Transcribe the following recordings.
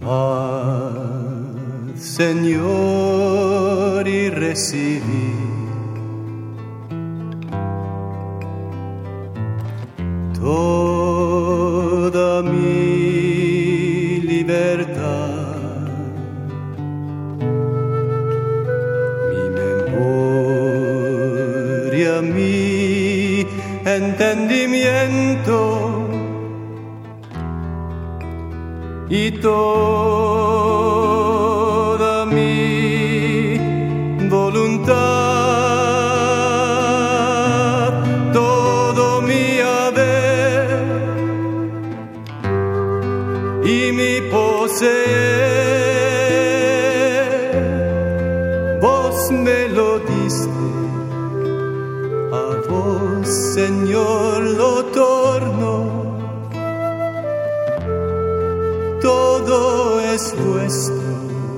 Paz, Señor, y recibí toda mi libertad, mi memoria, mi entendimiento y toda mi voluntad, todo mi haber y mi poseer, vos me lo diste, a vos, Señor, lo torno. Todo es vuestro,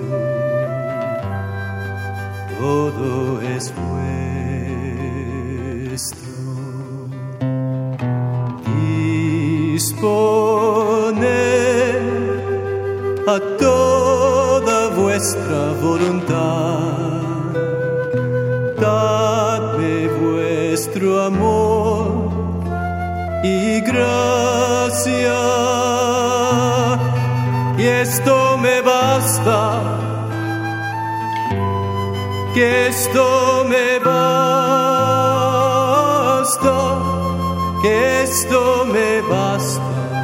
todo es vuestro. Disponed a toda vuestra voluntad, dadme vuestro amor y gracia. Y esto me basta, que esto me basta, que esto me basta.